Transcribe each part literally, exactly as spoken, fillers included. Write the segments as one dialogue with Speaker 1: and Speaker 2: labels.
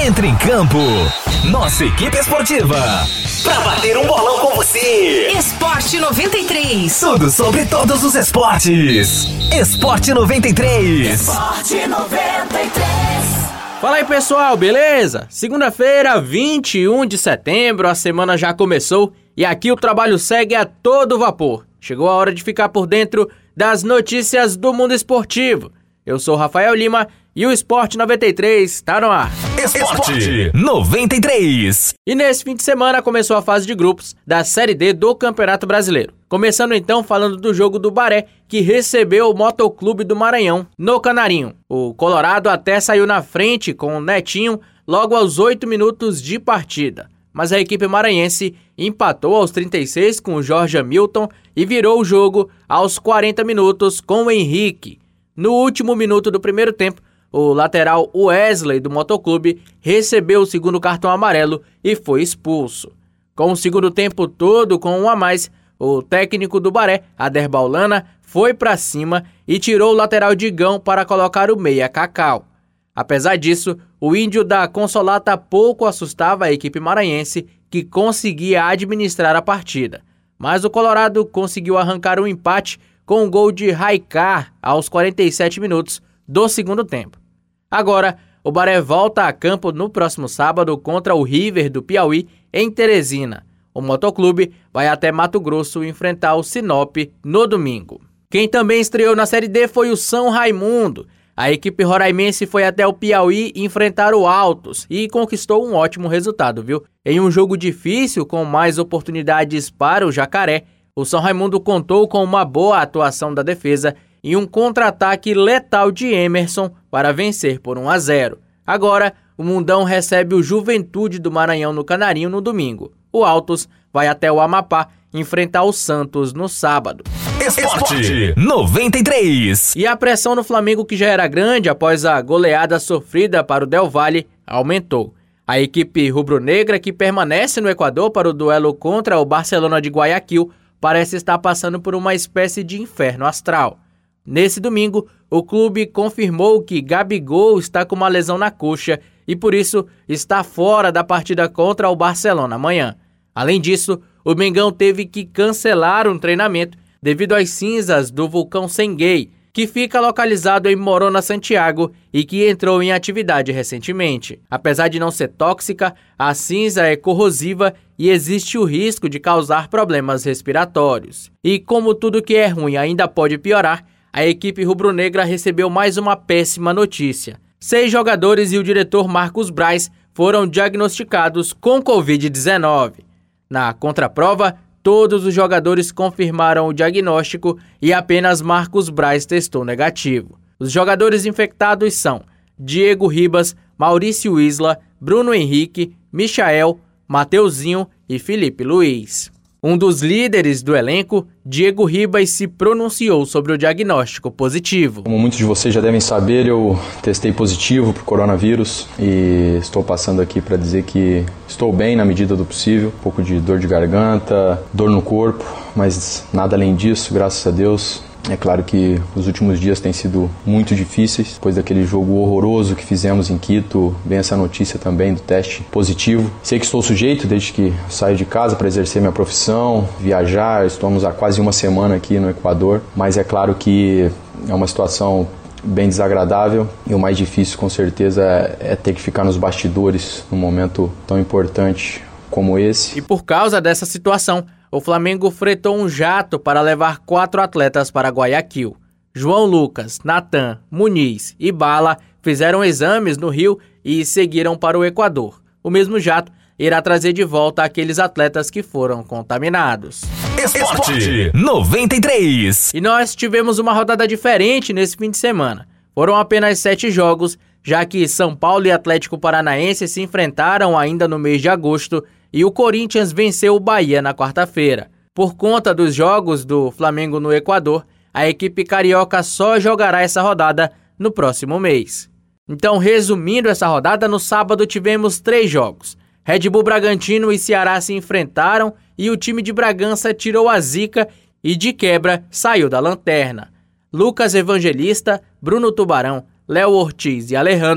Speaker 1: Entre em campo, nossa equipe esportiva, pra bater um bolão com você.
Speaker 2: Esporte noventa e três.
Speaker 1: Tudo sobre todos os esportes. Esporte noventa e três.
Speaker 2: Esporte noventa e três.
Speaker 3: Fala aí, pessoal, beleza? Segunda-feira, vinte e um de setembro, a semana já começou e aqui o trabalho segue a todo vapor. Chegou a hora de ficar por dentro das notícias do mundo esportivo. Eu sou Rafael Lima e o Esporte noventa e três está no ar.
Speaker 1: Esporte noventa e três.
Speaker 3: E nesse fim de semana começou a fase de grupos da Série D do Campeonato Brasileiro. Começando então falando do jogo do Baré, que recebeu o Motoclube do Maranhão no Canarinho. O Colorado até saiu na frente com o Netinho logo aos oito minutos de partida. Mas a equipe maranhense empatou aos trinta e seis com o Jorge Hamilton e virou o jogo aos quarenta minutos com o Henrique. No último minuto do primeiro tempo, o lateral Wesley do Motoclube recebeu o segundo cartão amarelo e foi expulso. Com o segundo tempo todo com um a mais, o técnico do Baré, Aderbal Lana, foi para cima e tirou o lateral Digão para colocar o meia Cacau. Apesar disso, o índio da Consolata pouco assustava a equipe maranhense, que conseguia administrar a partida. Mas o Colorado conseguiu arrancar um empate com um gol de Raikar aos quarenta e sete minutos do segundo tempo. Agora, o Baré volta a campo no próximo sábado contra o River do Piauí em Teresina. O Motoclube vai até Mato Grosso enfrentar o Sinop no domingo. Quem também estreou na Série D foi o São Raimundo. A equipe roraimense foi até o Piauí enfrentar o Altos e conquistou um ótimo resultado, viu? Em um jogo difícil, com mais oportunidades para o Jacaré, o São Raimundo contou com uma boa atuação da defesa e um contra-ataque letal de Emerson para vencer por um a zero. Agora, o Mundão recebe o Juventude do Maranhão no Canarinho no domingo. O Altos vai até o Amapá enfrentar o Santos no sábado.
Speaker 1: Esporte noventa e três.
Speaker 3: E a pressão no Flamengo, que já era grande após a goleada sofrida para o Del Valle, aumentou. A equipe rubro-negra, que permanece no Equador para o duelo contra o Barcelona de Guayaquil, parece estar passando por uma espécie de inferno astral. Nesse domingo, o clube confirmou que Gabigol está com uma lesão na coxa e, por isso, está fora da partida contra o Barcelona amanhã. Além disso, o Mengão teve que cancelar um treinamento devido às cinzas do vulcão Senguei, que fica localizado em Morona, Santiago, e que entrou em atividade recentemente. Apesar de não ser tóxica, a cinza é corrosiva e existe o risco de causar problemas respiratórios. E como tudo que é ruim ainda pode piorar, a equipe rubro-negra recebeu mais uma péssima notícia. Seis jogadores e o diretor Marcos Braz foram diagnosticados com covid dezenove. Na contraprova, todos os jogadores confirmaram o diagnóstico e apenas Marcos Braz testou negativo. Os jogadores infectados são Diego Ribas, Maurício Isla, Bruno Henrique, Michael, Mateuzinho e Felipe Luiz. Um dos líderes do elenco, Diego Ribas, se pronunciou sobre o diagnóstico positivo.
Speaker 4: Como muitos de vocês já devem saber, eu testei positivo para o coronavírus e estou passando aqui para dizer que estou bem na medida do possível. Um pouco de dor de garganta, dor no corpo, mas nada além disso, graças a Deus. É claro que os últimos dias têm sido muito difíceis. Depois daquele jogo horroroso que fizemos em Quito, vem essa notícia também do teste positivo. Sei que estou sujeito desde que saio de casa para exercer minha profissão, viajar. Estamos há quase uma semana aqui no Equador, mas é claro que é uma situação bem desagradável e o mais difícil com certeza é ter que ficar nos bastidores num momento tão importante como esse.
Speaker 3: E por causa dessa situação, o Flamengo fretou um jato para levar quatro atletas para Guayaquil. João Lucas, Natan, Muniz e Bala fizeram exames no Rio e seguiram para o Equador. O mesmo jato irá trazer de volta aqueles atletas que foram contaminados.
Speaker 1: Esporte noventa e três.
Speaker 3: E nós tivemos uma rodada diferente nesse fim de semana. Foram apenas sete jogos, já que São Paulo e Atlético Paranaense se enfrentaram ainda no mês de agosto e o Corinthians venceu o Bahia na quarta-feira. Por conta dos jogos do Flamengo no Equador, a equipe carioca só jogará essa rodada no próximo mês. Então, resumindo essa rodada, no sábado tivemos três jogos. Red Bull Bragantino e Ceará se enfrentaram e o time de Bragança tirou a zica e, de quebra, saiu da lanterna. Lucas Evangelista, Bruno Tubarão, Léo Ortiz e Alejandro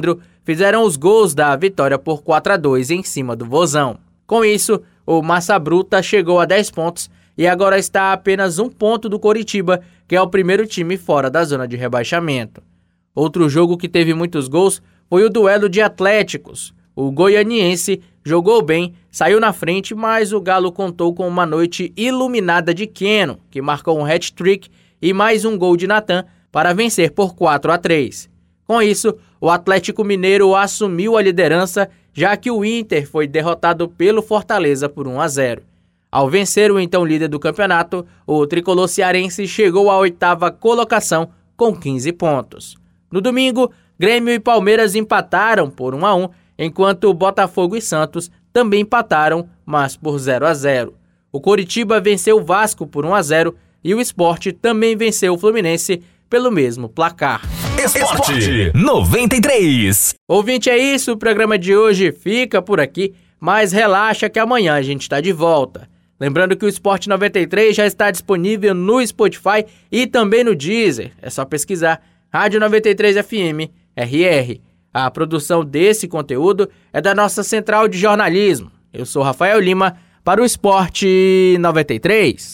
Speaker 3: fizeram os gols da vitória por quatro a dois em cima do Vozão. Com isso, o Massa Bruta chegou a dez pontos e agora está a apenas um ponto do Coritiba, que é o primeiro time fora da zona de rebaixamento. Outro jogo que teve muitos gols foi o duelo de Atléticos. O goianiense jogou bem, saiu na frente, mas o Galo contou com uma noite iluminada de Keno, que marcou um hat-trick e mais um gol de Natan para vencer por quatro a três. Com isso, o Atlético Mineiro assumiu a liderança, já que o Inter foi derrotado pelo Fortaleza por um a zero. Ao vencer o então líder do campeonato, o tricolor cearense chegou à oitava colocação com quinze pontos. No domingo, Grêmio e Palmeiras empataram por um a um, enquanto Botafogo e Santos também empataram, mas por zero a zero. O Coritiba venceu o Vasco por um a zero e o Sport também venceu o Fluminense pelo mesmo placar.
Speaker 1: Esporte noventa e três.
Speaker 3: Ouvinte, é isso, o programa de hoje fica por aqui, mas relaxa que amanhã a gente está de volta. Lembrando que o Esporte noventa e três já está disponível no Spotify e também no Deezer. É só pesquisar Rádio noventa e três F M R R. A produção desse conteúdo é da nossa central de jornalismo. Eu sou Rafael Lima para o Esporte noventa e três.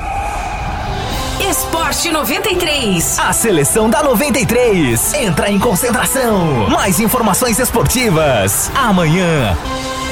Speaker 2: Esporte noventa e três.
Speaker 1: A seleção da noventa e três entra em concentração. Mais informações esportivas amanhã.